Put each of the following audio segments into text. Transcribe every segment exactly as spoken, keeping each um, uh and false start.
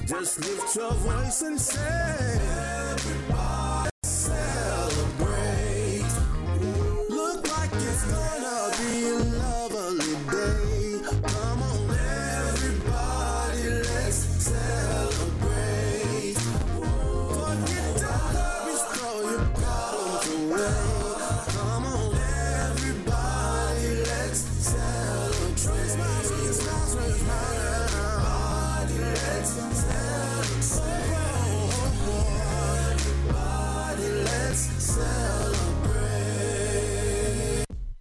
Just lift your voice and say, everybody celebrate. Look like it's gonna be a lovely day. Come on, everybody, let's celebrate. Forget the worries, throw your problems away. Come on, everybody, let's celebrate. Smile, smile, smile, smile. Everybody, let's celebrate. Everybody, let's celebrate.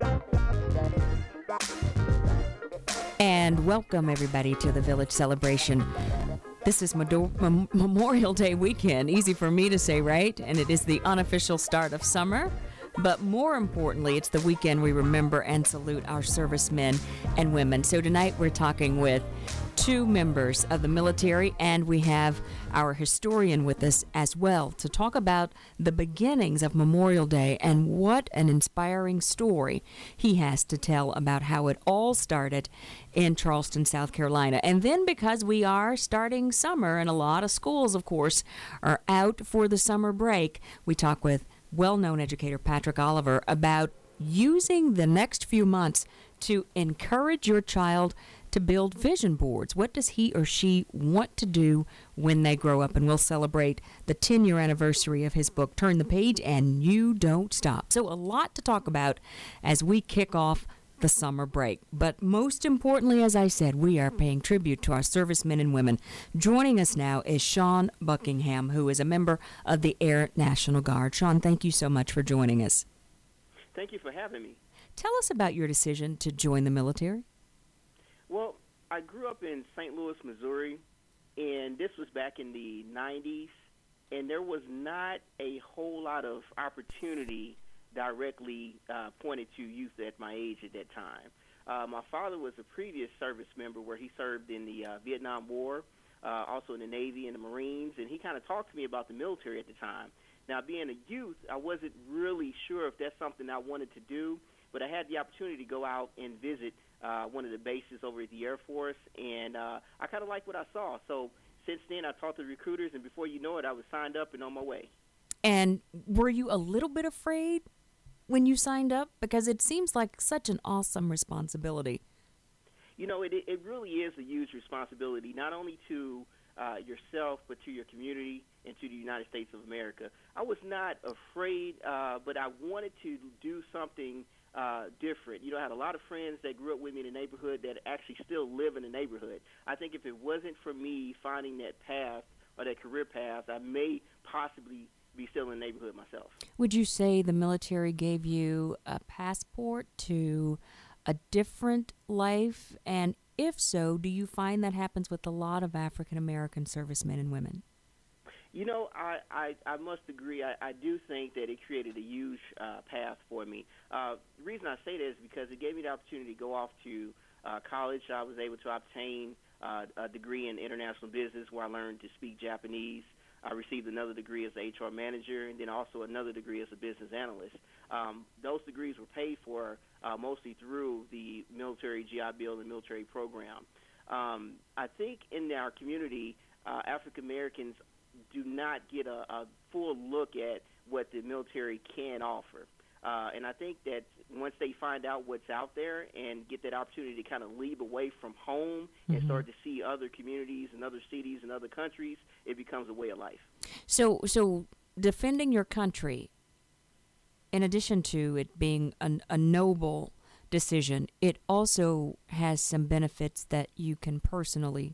And welcome everybody to the Village Celebration. This is Mado- Mem- Memorial Day weekend. Easy for me to say, right? And it is the unofficial start of summer. But more importantly, it's the weekend we remember and salute our servicemen and women. So tonight we're talking with two members of the military, and we have our historian with us as well to talk about the beginnings of Memorial Day and what an inspiring story he has to tell about how it all started in Charleston, South Carolina. And then because we are starting summer and a lot of schools, of course, are out for the summer break, we talk with well-known educator Patrick Oliver about using the next few months to encourage your child to build vision boards. What does he or she want to do when they grow up? And we'll celebrate the ten-year anniversary of his book, Turn the Page and You Don't Stop. So a lot to talk about as we kick off the summer break. But most importantly, as I said, we are paying tribute to our servicemen and women. Joining us now is Sean Buckingham, who is a member of the Air National Guard. Sean, thank you so much for joining us. Thank you for having me. Tell us about your decision to join the military. Well, I grew up in Saint Louis, Missouri, and this was back in the nineties, and there was not a whole lot of opportunity directly uh, pointed to youth at my age at that time. Uh, my father was a previous service member where he served in the uh, Vietnam War, uh, also in the Navy and the Marines, and he kind of talked to me about the military at the time. Now, being a youth, I wasn't really sure if that's something I wanted to do, but I had the opportunity to go out and visit uh, one of the bases over at the Air Force, and uh, I kind of liked what I saw. So since then, I talked to recruiters, and before you know it, I was signed up and on my way. And were you a little bit afraid when you signed up? Because it seems like such an awesome responsibility. You know, it, it really is a huge responsibility, not only to uh, yourself, but to your community and to the United States of America. I was not afraid, uh, but I wanted to do something uh, different. You know, I had a lot of friends that grew up with me in the neighborhood that actually still live in the neighborhood. I think if it wasn't for me finding that path or that career path, I may possibly be still in the neighborhood myself. Would you say the military gave you a passport to a different life? And if so, do you find that happens with a lot of African American servicemen and women? You know, I, I, I must agree. I, I do think that it created a huge uh, path for me. Uh, the reason I say that is because it gave me the opportunity to go off to uh, college. I was able to obtain uh, a degree in international business where I learned to speak Japanese. I received another degree as an H R manager and then also another degree as a business analyst. Um, those degrees were paid for uh, mostly through the military G I Bill and military program. Um, I think in our community, uh, African Americans do not get a, a full look at what the military can offer. Uh, and I think that once they find out what's out there and get that opportunity to kind of leave away from home mm-hmm. and start to see other communities and other cities and other countries, it becomes a way of life. So, so defending your country, in addition to it being an, a noble decision, it also has some benefits that you can personally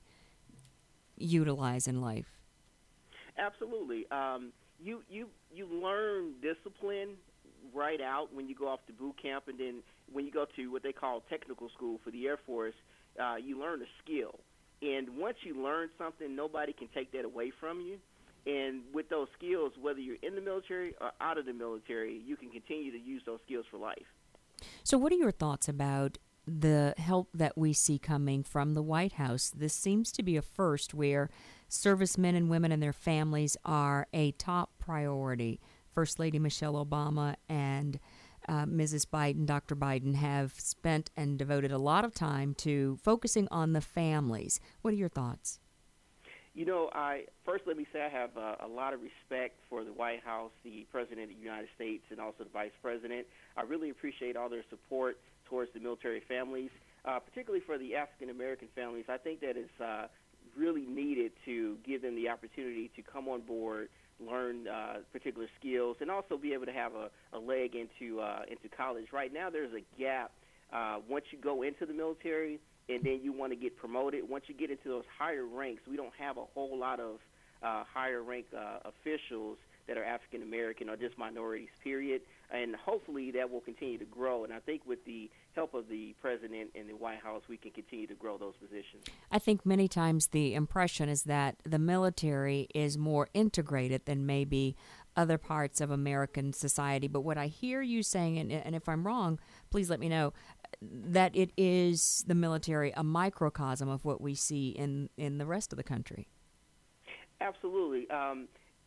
utilize in life. Absolutely. Um, you, you, you learn discipline right out when you go off to boot camp, and then when you go to what they call technical school for the Air Force, uh, you learn a skill. And once you learn something, nobody can take that away from you. And with those skills, whether you're in the military or out of the military, you can continue to use those skills for life. So what are your thoughts about the help that we see coming from the White House? This seems to be a first where servicemen and women and their families are a top priority. First Lady Michelle Obama and uh, Missus Biden, Doctor Biden, have spent and devoted a lot of time to focusing on the families. What are your thoughts? You know, I first let me say I have uh, a lot of respect for the White House, the President of the United States, and also the Vice President. I really appreciate all their support towards the military families, uh, particularly for the African American families. I think that it's uh, really needed to give them the opportunity to come on board, learn uh, particular skills, and also be able to have a, a leg into uh, into college. Right now, there's a gap uh, once you go into the military. And then you want to get promoted. Once you get into those higher ranks, we don't have a whole lot of uh, higher rank uh, officials that are African American or just minorities, period. And hopefully that will continue to grow. And I think with the help of the president and the White House, we can continue to grow those positions. I think many times the impression is that the military is more integrated than maybe other parts of American society. But what I hear you saying, and, and if I'm wrong, please let me know, that it is the military a microcosm of what we see in, in the rest of the country. Absolutely. Um,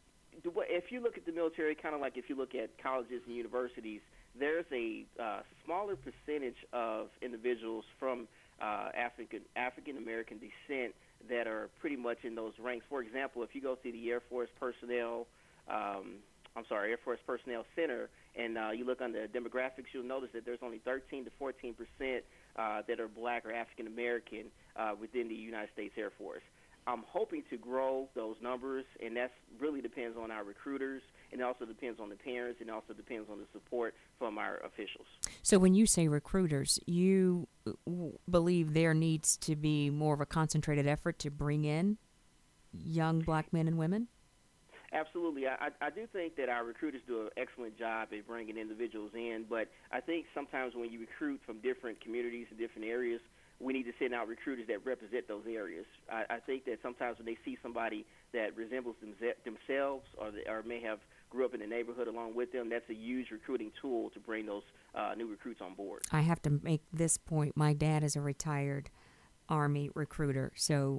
if you look at the military, kind of like if you look at colleges and universities, there's a uh, smaller percentage of individuals from uh, African African American descent that are pretty much in those ranks. For example, if you go to the Air Force personnel, um, I'm sorry, Air Force Personnel Center, and uh, you look on the demographics, you'll notice that there's only thirteen to fourteen percent uh, that are black or African American uh, within the United States Air Force. I'm hoping to grow those numbers, and that really depends on our recruiters, and it also depends on the parents, and it also depends on the support from our officials. So when you say recruiters, you w- believe there needs to be more of a concentrated effort to bring in young black men and women? Absolutely. I, I do think that our recruiters do an excellent job at bringing individuals in, but I think sometimes when you recruit from different communities and different areas, we need to send out recruiters that represent those areas. I, I think that sometimes when they see somebody that resembles them, themselves or, the, or may have grew up in the neighborhood along with them, that's a huge recruiting tool to bring those uh, new recruits on board. I have to make this point. My dad is a retired Army recruiter, so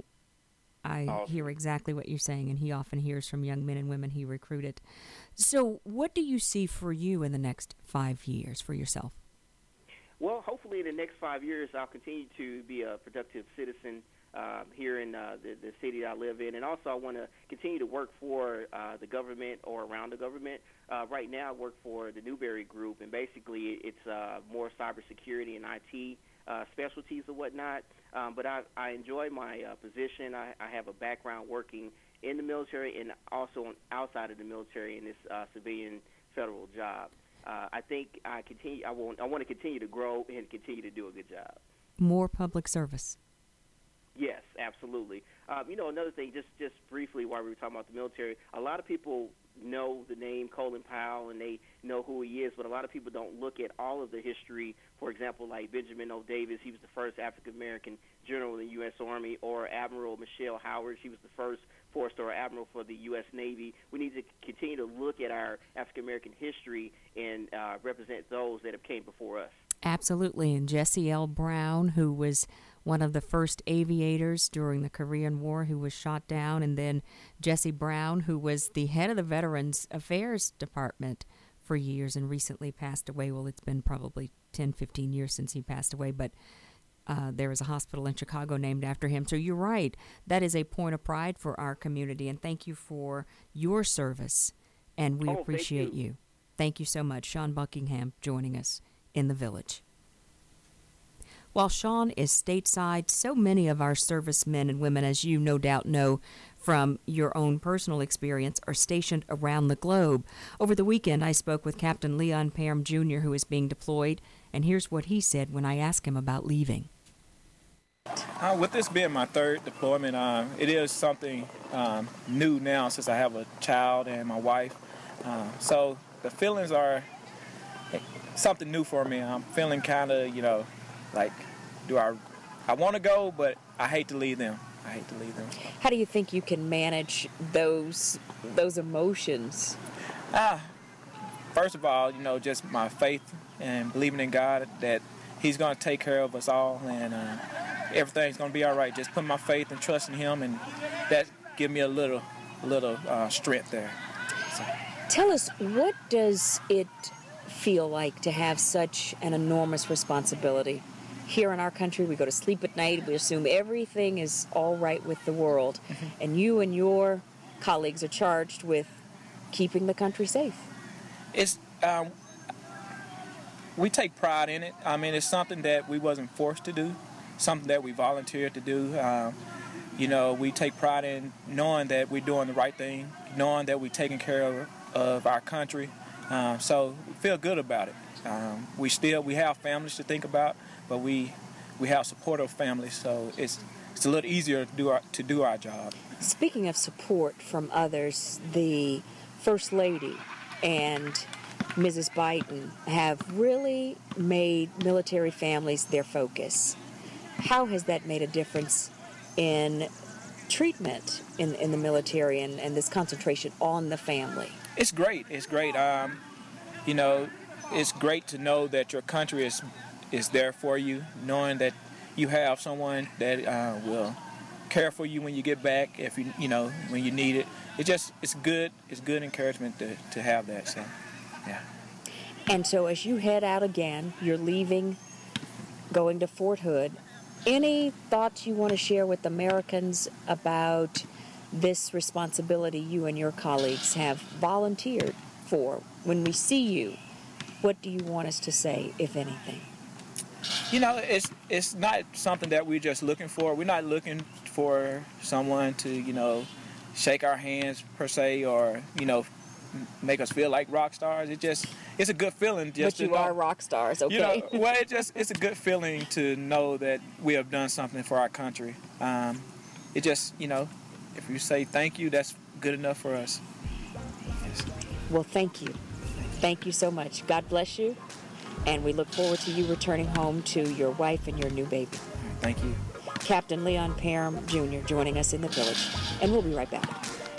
I awesome. hear exactly what you're saying, and he often hears from young men and women he recruited. So what do you see for you in the next five years for yourself? Well, hopefully in the next five years, I'll continue to be a productive citizen uh, here in uh, the, the city that I live in. And also I want to continue to work for uh, the government or around the government. Uh, right now I work for the Newberry Group, and basically it's uh, more cybersecurity and I T uh, specialties and whatnot. Um, but I, I enjoy my uh, position. I, I have a background working in the military and also on, outside of the military in this uh, civilian federal job. Uh, I think I continue. I want. I want to continue to grow and continue to do a good job. More public service. Yes, absolutely. Um, you know, another thing, just just briefly, while we were talking about the military, a lot of people know the name Colin Powell and they know who he is, but a lot of people don't look at all of the history. For example, like Benjamin O. Davis, he was the first African American general in the U S Army, or Admiral Michelle Howard, she was the first four-star admiral for the U S Navy. We need to continue to look at our African American history and uh, represent those that have came before us. Absolutely. And Jesse L. Brown, who was one of the first aviators during the Korean War, who was shot down, and then Jesse Brown, who was the head of the Veterans Affairs Department for years and recently passed away. Well, it's been probably ten, fifteen years since he passed away, but uh, there is a hospital in Chicago named after him. So you're right. That is a point of pride for our community, and thank you for your service, and we oh, appreciate thank you. you. Thank you so much. Sean Buckingham joining us in the Village. While Sean is stateside, so many of our servicemen and women, as you no doubt know from your own personal experience, are stationed around the globe. Over the weekend, I spoke with Captain Leon Parham Junior, who is being deployed, and here's what he said when I asked him about leaving. Uh, with this being my third deployment, uh, it is something um, new now since I have a child and my wife. Uh, so the feelings are something new for me. I'm feeling kind of, you know, like, do I, I want to go, but I hate to leave them. I hate to leave them. How do you think you can manage those those emotions? Ah, first of all, you know, just my faith and believing in God that He's going to take care of us all, and uh, everything's going to be all right. Just put my faith and trust in Him, and that give me a little, little uh, strength there. So. Tell us, what does it feel like to have such an enormous responsibility? here in our country, we go to sleep at night, we assume everything is all right with the world. Mm-hmm. And you and your colleagues are charged with keeping the country safe. It's um, we take pride in it. I mean, it's something that we wasn't forced to do, something that we volunteered to do. Um, you know, we take pride in knowing that we're doing the right thing, knowing that we're taking care of, of our country. Um, so we feel good about it. Um, we still we have families to think about, but we we have supportive families, so it's it's a little easier to do our to do our job. Speaking of support from others, the First Lady and Missus Biden have really made military families their focus. How has that made a difference in treatment in, in the military and, and this concentration on the family? It's great. It's great. Um, you know, it's great to know that your country is is there for you, knowing that you have someone that uh, will care for you when you get back, if you you know when you need it. It just it's good. It's good encouragement to, to have that. So, yeah. And so as you head out again, you're leaving, going to Fort Hood. Any thoughts you want to share with Americans about this responsibility you and your colleagues have volunteered for? When we see you, what do you want us to say, if anything? You know, it's it's not something that we're just looking for. We're not looking for someone to, you know, shake our hands per se, or, you know, make us feel like rock stars. It just it's a good feeling. Just but you to know, are rock stars, okay? You know, well, it just it's a good feeling to know that we have done something for our country. Um, it just, you know, if you say thank you, that's good enough for us. Yes. Well, thank you. Thank you so much. God bless you. And we look forward to you returning home to your wife and your new baby. Thank you. Captain Leon Parham, Junior joining us in the Village. And we'll be right back.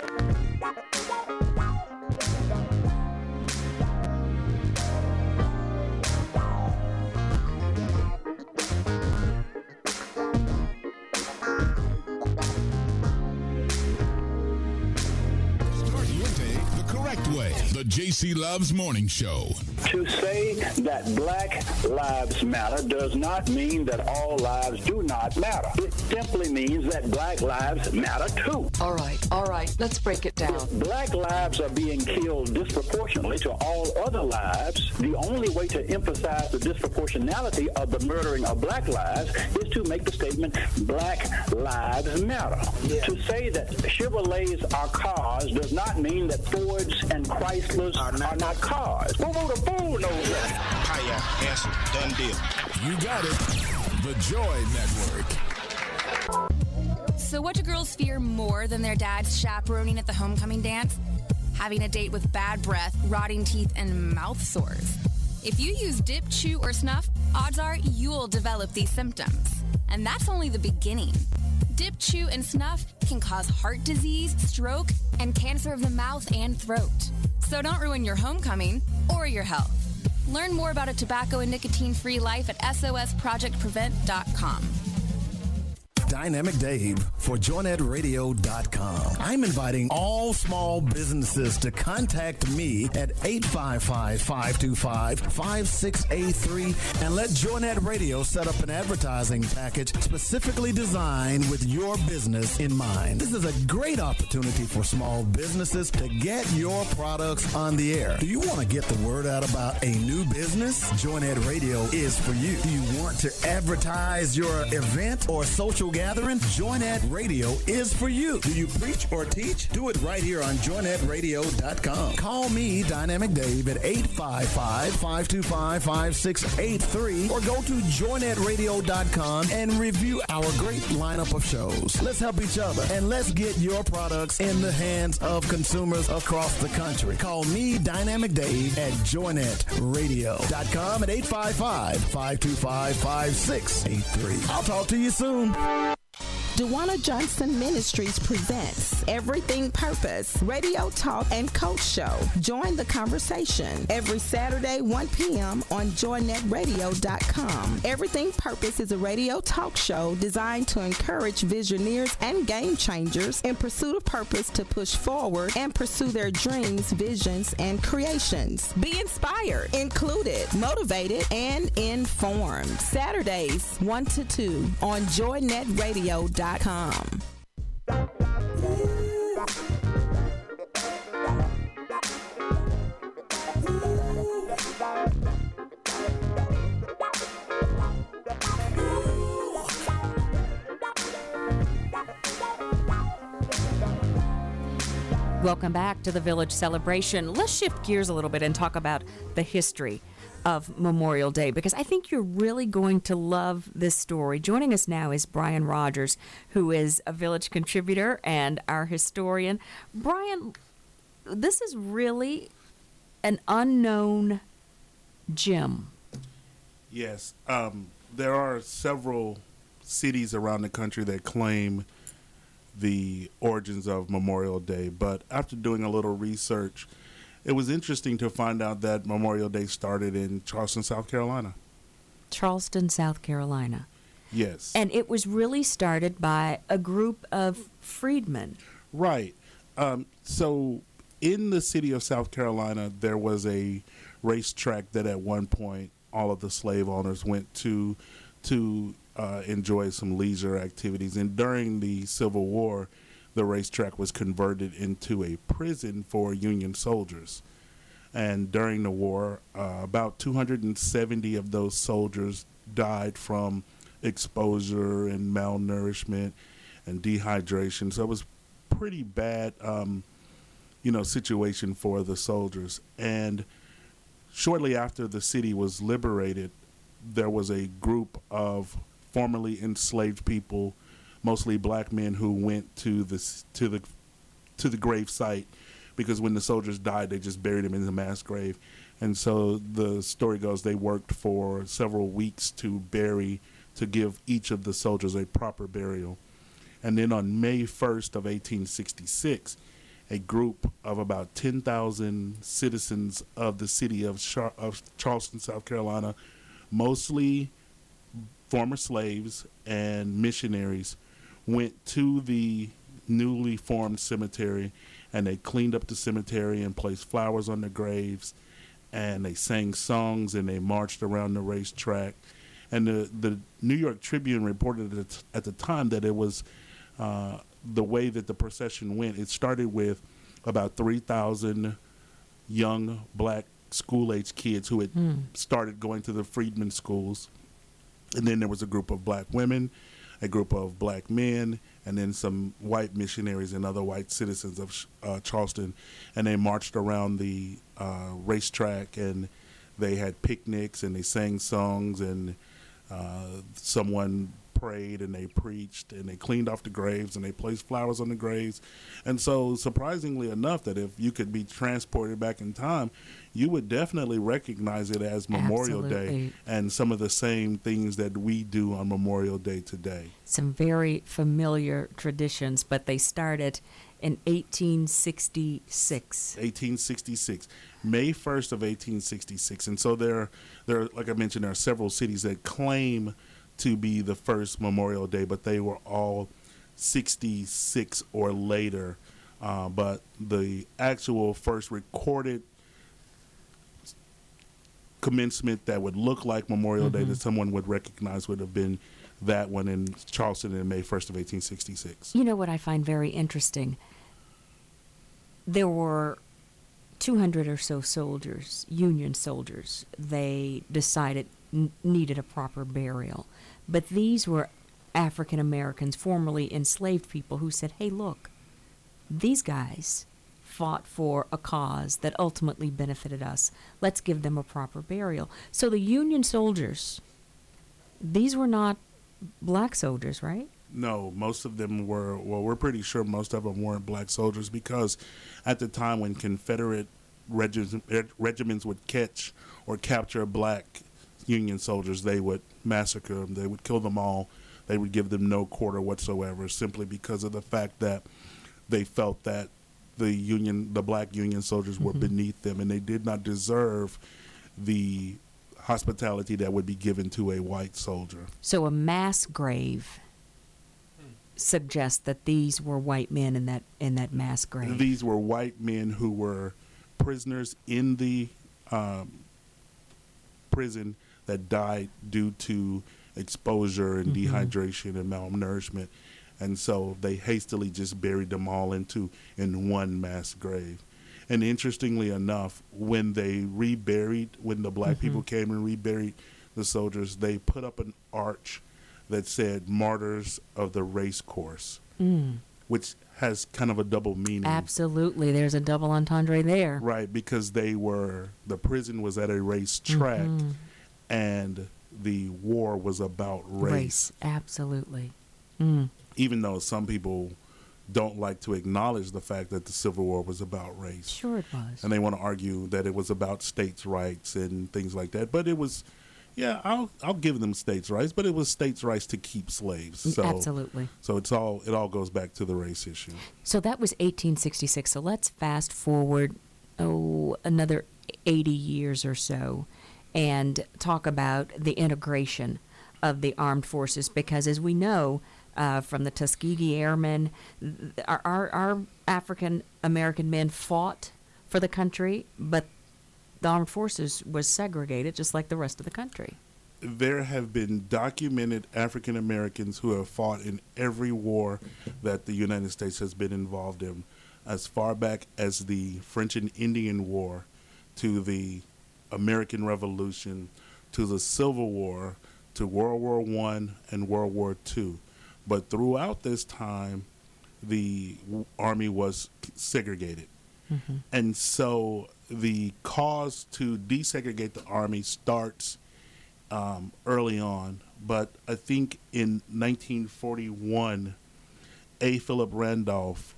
The J C Loves Morning Show. To say that Black Lives Matter does not mean that all lives do not matter. It simply means that Black lives matter too. All right, all right, let's break it down. If Black lives are being killed disproportionately to all other lives, the only way to emphasize the disproportionality of the murdering of Black lives is to make the statement, Black Lives Matter. Yeah. To say that Chevrolets are cars does not mean that Fords and Chryslers are not, are not cars. Who wrote a fool knows that? Hiya, answer, done deal. You got it. The Joy Network. So what do girls fear more than their dad's chaperoning at the homecoming dance? Having a date with bad breath, rotting teeth, and mouth sores. If you use dip, chew, or snuff, odds are you'll develop these symptoms. And that's only the beginning. Dip, chew, and snuff can cause heart disease, stroke, and cancer of the mouth and throat. So don't ruin your homecoming or your health. Learn more about a tobacco and nicotine-free life at S O S project prevent dot com. Dynamic Dave for Joy Net Radio dot com. I'm inviting all small businesses to contact me at eight five five, five two five, five six eight three and let Joy Net Radio set up an advertising package specifically designed with your business in mind. This is a great opportunity for small businesses to get your products on the air. Do you want to get the word out about a new business? Joy Net Radio is for you. Do you want to advertise your event or social gathering? Joy Net Radio is for you. Do you preach or teach? Do it right here on Joy Net Radio dot com. Call me, Dynamic Dave, at eight five five, five two five, five six eight three or go to Joy Net Radio dot com and review our great lineup of shows. Let's help each other and let's get your products in the hands of consumers across the country. Call me, Dynamic Dave, at Joy Net Radio dot com at eight five five, five two five, five six eight three. I'll talk to you soon. Duana Johnson Ministries presents Everything Purpose, radio talk and coach show. Join the conversation every Saturday, one p.m. on joy net radio dot com. Everything Purpose is a radio talk show designed to encourage visionaries and game changers in pursuit of purpose to push forward and pursue their dreams, visions, and creations. Be inspired, included, motivated, and informed. Saturdays, one to two on joy net radio dot com. Welcome back to the Village Celebration. Let's shift gears a little bit and talk about the history of Memorial Day, because I think you're really going to love this story. Joining us now is Brian Rogers, who is a Village contributor and our historian. Brian, this is really an unknown gem. Yes. Um, there are several cities around the country that claim the origins of Memorial Day, but after doing a little research, it was interesting to find out that Memorial Day started in Charleston, South Carolina. Charleston, South Carolina. Yes. And it was really started by a group of freedmen. Right. Um, so in the city of South Carolina, there was a racetrack that at one point all of the slave owners went to to uh, enjoy some leisure activities. And during the Civil War, the racetrack was converted into a prison for Union soldiers. And during the war, uh, about two hundred seventy of those soldiers died from exposure and malnourishment and dehydration. So it was pretty bad, um, you know, situation for the soldiers. And shortly after the city was liberated, there was a group of formerly enslaved people, mostly black men, who went to the to the to the grave site, because when the soldiers died, they just buried them in the mass grave. And so the story goes, they worked for several weeks to bury, to give each of the soldiers a proper burial. And then on May first of eighteen sixty-six, a group of about ten thousand citizens of the city of, Char- of Charleston, South Carolina, mostly former slaves and missionaries, went to the newly formed cemetery, and they cleaned up the cemetery and placed flowers on the graves, and they sang songs, and they marched around the racetrack. And the, the New York Tribune reported at, at the time that it was uh, the way that the procession went. It started with about three thousand young black school-age kids who had mm. started going to the freedmen schools. And then there was a group of black women, a group of black men, and then some white missionaries and other white citizens of uh, Charleston. And they marched around the uh, racetrack, and they had picnics, and they sang songs, and uh, someone prayed, and they preached, and they cleaned off the graves, and they placed flowers on the graves. And so, surprisingly enough, that if you could be transported back in time, you would definitely recognize it as Memorial Absolutely. Day, and some of the same things that we do on Memorial Day today. Some very familiar traditions, but they started in eighteen sixty-six. eighteen sixty-six, May first of eighteen sixty-six. And so there, there, like I mentioned, there are several cities that claim to be the first Memorial Day, but they were all sixty-six or later. Uh, but the actual first recorded commencement that would look like Memorial mm-hmm. Day that someone would recognize would have been that one in Charleston in May first of eighteen sixty-six. You know what I find very interesting? There were two hundred or so soldiers, Union soldiers. They decided n- needed a proper burial. But these were African Americans, formerly enslaved people, who said, hey, look, these guys fought for a cause that ultimately benefited us. Let's give them a proper burial. So the Union soldiers, these were not black soldiers, right? No, most of them were, well, we're pretty sure most of them weren't black soldiers, because at the time when Confederate regi- regiments would catch or capture black Union soldiers, they would massacre them. They would kill them all. they would give them no quarter whatsoever, simply because of the fact that they felt that the union, the black Union soldiers were mm-hmm. beneath them, and they did not deserve the hospitality that would be given to a white soldier. So a mass grave suggests that these were white men in that in that mass grave. These were white men who were prisoners in the um, prison that died due to exposure and mm-hmm. dehydration and malnourishment, and so they hastily just buried them all into in one mass grave. And interestingly enough, when they reburied, when the black mm-hmm. people came and reburied the soldiers, they put up an arch that said "Martyrs of the Race Course," mm. which has kind of a double meaning. Absolutely, there's a double entendre there. Right, because they were, the prison was at a race track, mm-hmm. and the war was about race. Race, absolutely. Mm. Even though some people don't like to acknowledge the fact that the Civil War was about race. Sure it was. And they want to argue that it was about states' rights and things like that. But it was, yeah, I'll I'll give them states' rights, but it was states' rights to keep slaves. So, absolutely. So it's all it all goes back to the race issue. So that was eighteen sixty-six. So let's fast forward, oh, another eighty years or so, and talk about the integration of the armed forces, because as we know, Uh, from the Tuskegee Airmen, our, our, our African American men fought for the country, but the armed forces was segregated just like the rest of the country. There have been documented African Americans who have fought in every war that the United States has been involved in, as far back as the French and Indian War, to the American Revolution, to the Civil War, to World War One and World War Two. But throughout this time, the Army was segregated. Mm-hmm. And so the cause to desegregate the Army starts um, early on. But I think in nineteen forty-one, A. Philip Randolph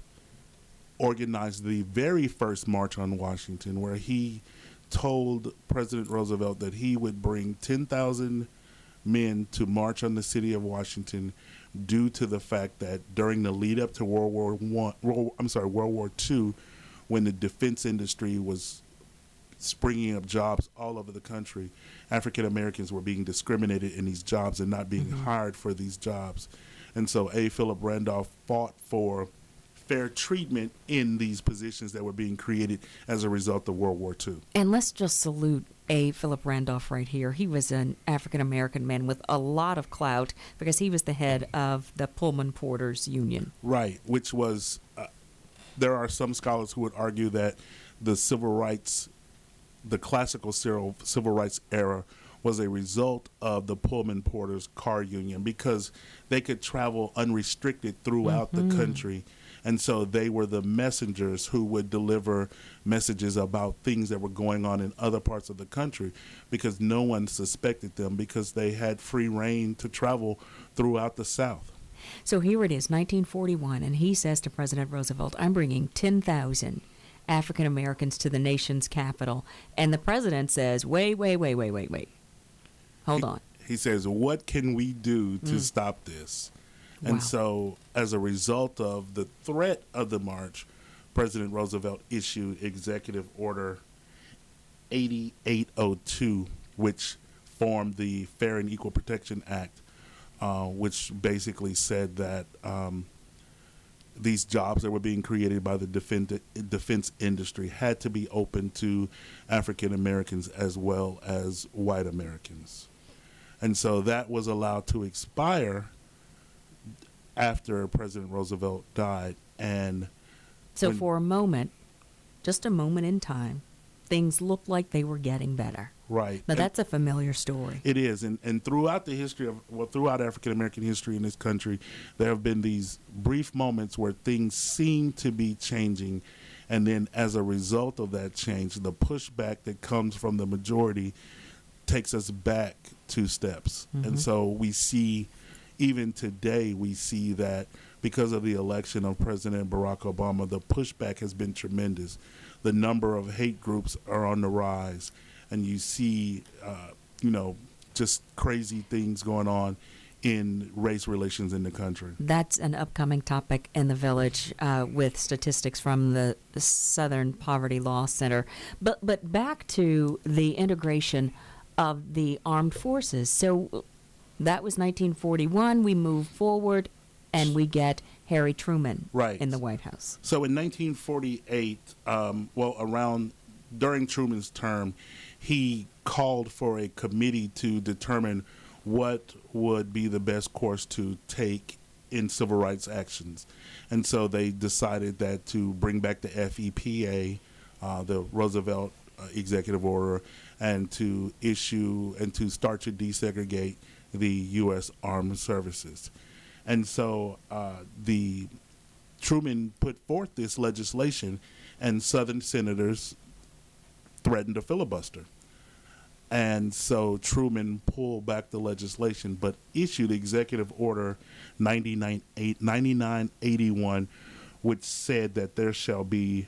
organized the very first March on Washington, where he told President Roosevelt that he would bring ten thousand men to march on the city of Washington, due to the fact that during the lead up to World War One, World, I'm sorry, World War Two, when the defense industry was springing up jobs all over the country, African Americans were being discriminated in these jobs and not being mm-hmm. hired for these jobs. And so A. Philip Randolph fought for fair treatment in these positions that were being created as a result of World War Two. And let's just salute A. Philip Randolph right here. He was an African-American man with a lot of clout because he was the head of the Pullman Porters Union. Right, which was, uh, there are some scholars who would argue that the civil rights, the classical civil, civil rights era was a result of the Pullman Porters car union, because they could travel unrestricted throughout mm-hmm. the country. And so they were the messengers who would deliver messages about things that were going on in other parts of the country, because no one suspected them, because they had free reign to travel throughout the South. So here it is, nineteen forty-one, and he says to President Roosevelt, I'm bringing ten thousand African Americans to the nation's capital. And the president says, wait, wait, wait, wait, wait, wait. Hold he, on. He says, what can we do to mm. stop this? And wow. so as a result of the threat of the march, President Roosevelt issued Executive Order eighty-eight oh two, which formed the Fair and Equal Protection Act, uh, which basically said that um, these jobs that were being created by the defense, defense industry had to be open to African Americans as well as white Americans. And so that was allowed to expire after President Roosevelt died. And so when, for a moment, just a moment in time, things looked like they were getting better. Right. Now, that's a familiar story. It is. And, and throughout the history of, well, throughout African-American history in this country, there have been these brief moments where things seem to be changing. And then as a result of that change, the pushback that comes from the majority takes us back two steps. Mm-hmm. And so we see, even today, we see that because of the election of President Barack Obama, the pushback has been tremendous. The number of hate groups are on the rise, and you see, uh, you know, just crazy things going on in race relations in the country. That's an upcoming topic in the Village uh, with statistics from the Southern Poverty Law Center. But but back to the integration of the armed forces. So that was nineteen forty-one. We move forward, and we get Harry Truman right. in the White House. So in nineteen forty-eight, um, well, around during Truman's term, he called for a committee to determine what would be the best course to take in civil rights actions. And so they decided that to bring back the F E P A, uh, the Roosevelt uh, executive order, and to issue and to start to desegregate the U S Armed Services. And so uh, the Truman put forth this legislation, and Southern senators threatened to filibuster. And so Truman pulled back the legislation, but issued Executive Order ninety-nine eighty-one, which said that there shall be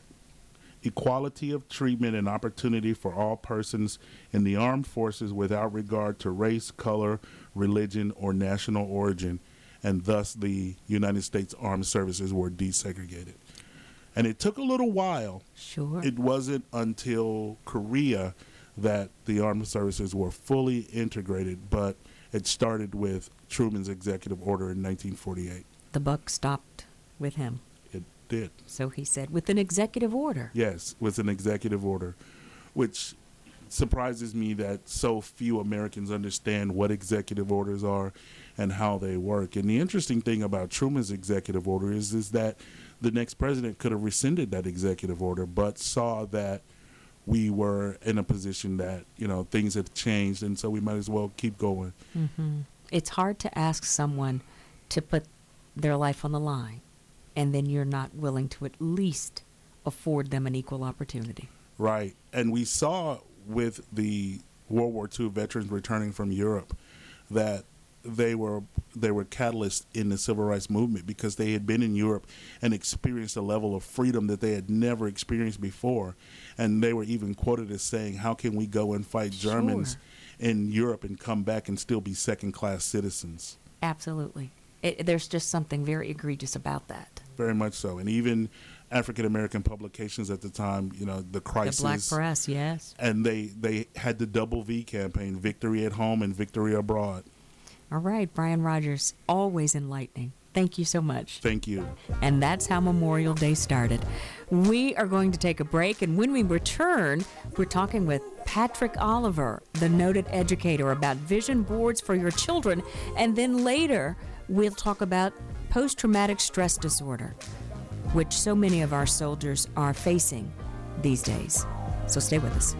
equality of treatment and opportunity for all persons in the armed forces without regard to race, color, religion, or national origin, and thus the United States Armed Services were desegregated. And it took a little while. Sure. It wasn't until Korea that the armed services were fully integrated, but it started with Truman's executive order in nineteen forty-eight. The buck stopped with him. It did. So he said, with an executive order. Yes, with an executive order, which surprises me that so few Americans understand what executive orders are and how they work. And the interesting thing about Truman's executive order is, is that the next president could have rescinded that executive order, but saw that we were in a position that, you know, things had changed, and so we might as well keep going. Mm-hmm. It's hard to ask someone to put their life on the line, and then you're not willing to at least afford them an equal opportunity. Right. And we saw with the World War Two veterans returning from Europe that they were they were catalysts in the civil rights movement, because they had been in Europe and experienced a level of freedom that they had never experienced before. And they were even quoted as saying, how can we go and fight Sure. Germans in Europe and come back and still be second-class citizens? Absolutely. It, there's just something very egregious about that. Very much so. And even African-American publications at the time, you know, the crisis. The Black Press, yes. And they, they had the double V campaign, victory at home and victory abroad. All right, Brian Rogers, always enlightening. Thank you so much. Thank you. And that's how Memorial Day started. We are going to take a break, and when we return, we're talking with Patrick Oliver, the noted educator, about vision boards for your children. And then later, we'll talk about post-traumatic stress disorder, which so many of our soldiers are facing these days. So stay with us.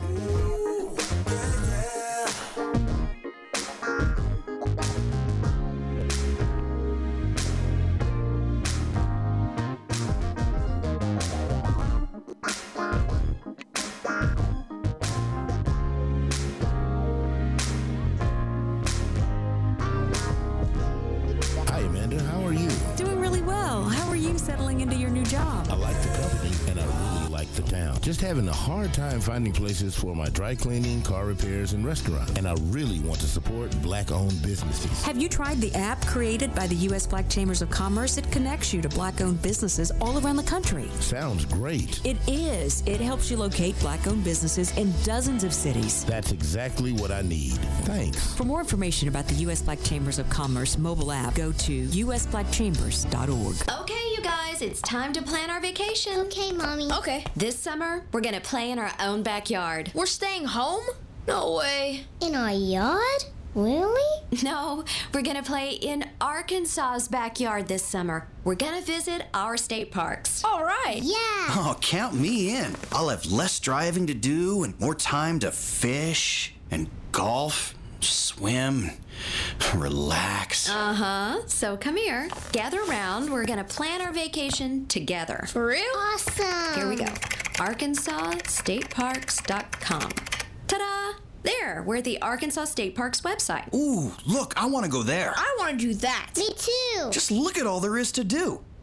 Just having a hard time finding places for my dry cleaning, car repairs, and restaurant. And I really want to support black-owned businesses. Have you tried the app created by the U S Black Chambers of Commerce? It connects you to black-owned businesses all around the country. Sounds great. It is. It helps you locate black-owned businesses in dozens of cities. That's exactly what I need. Thanks. For more information about the U S Black Chambers of Commerce mobile app, go to u s black chambers dot org. Okay, you guys, it's time to plan our vacation. Okay, Mommy. Okay. This summer, we're going to play in our own backyard. We're staying home? No way. In our yard? Really? No, we're going to play in Arkansas's backyard this summer. We're going to visit our state parks. All right. Yeah. Oh, count me in. I'll have less driving to do and more time to fish and golf, swim, relax. Uh-huh. So come here. Gather around. We're going to plan our vacation together. For real? Awesome. Here we go. Arkansas State Parks dot com. Ta-da! There, we're at the Arkansas State Parks website. Ooh, look, I want to go there. I want to do that. Me too. Just look at all there is to do.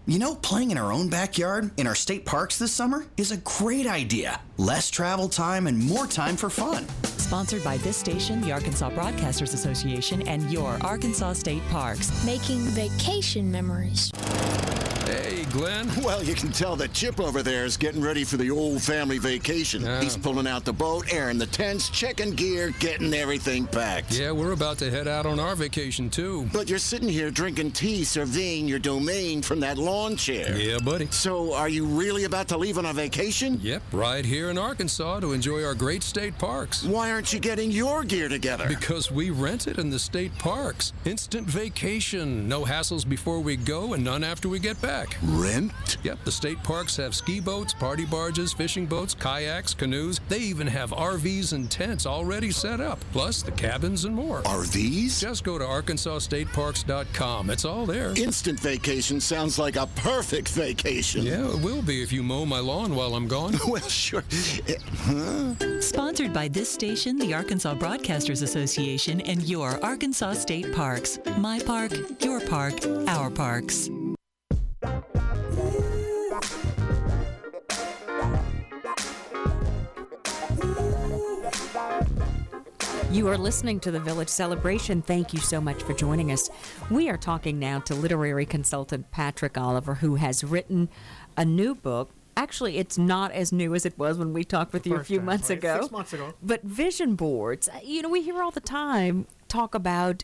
You know, playing in our own backyard in our state parks this summer is a great idea. Less travel time and more time for fun. Sponsored by this station, the Arkansas Broadcasters Association, and your Arkansas State Parks. Making vacation memories. Hey, Glenn. Well, you can tell that Chip over there is getting ready for the old family vacation. Yeah. He's pulling out the boat, airing the tents, checking gear, getting everything packed. Yeah, we're about to head out on our vacation, too. But you're sitting here drinking tea, surveying your domain from that lawn chair. Yeah, buddy. So, are you really about to leave on a vacation? Yep, right here in Arkansas to enjoy our great state parks. Why aren't you getting your gear together? Because we rent it in the state parks. Instant vacation. No hassles before we go and none after we get back. Rent? Yep, the state parks have ski boats, party barges, fishing boats, kayaks, canoes. They even have R Vs and tents already set up, plus the cabins and more. R Vs? Just go to arkansas state parks dot com. It's all there. Instant vacation sounds like a perfect vacation. Yeah, it will be if you mow my lawn while I'm gone. Well, sure. Huh? Sponsored by this station, the Arkansas Broadcasters Association, and your Arkansas State Parks. My park, your park, our parks. You are listening to the Village Celebration. Thank you so much for joining us. We are talking now to literary consultant Patrick Oliver, who has written a new book. Actually, it's not as new as it was when we talked with you a few time, months right? ago. Six months ago. But vision boards, you know, we hear all the time talk about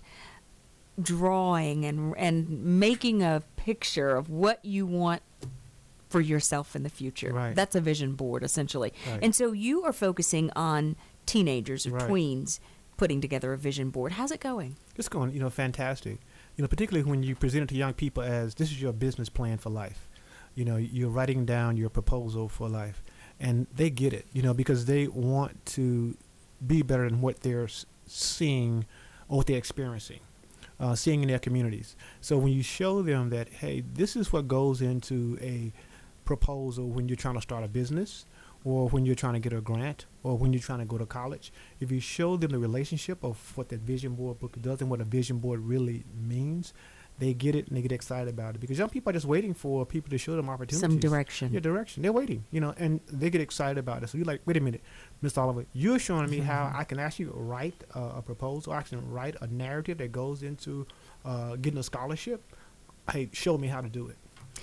drawing and and making a picture of what you want for yourself in the future. Right. That's a vision board, essentially. Right. And so you are focusing on teenagers or Right. tweens putting together a vision board. How's it going? It's going, you know, fantastic. You know, particularly when you present it to young people as this is your business plan for life. You know, you're writing down your proposal for life, and they get it. You know, because they want to be better than what they're s- seeing or what they're experiencing, uh, seeing in their communities. So when you show them that, hey, this is what goes into a proposal when you're trying to start a business, or when you're trying to get a grant, or when you're trying to go to college, if you show them the relationship of what that vision board book does and what a vision board really means, they get it and they get excited about it. Because young people are just waiting for people to show them opportunities. Some direction. Yeah, direction. They're waiting, you know, and they get excited about it. So you're like, wait a minute, Mister Oliver, you're showing me how I can actually write a, a proposal, I can write a narrative that goes into uh, getting a scholarship. Hey, show me how to do it.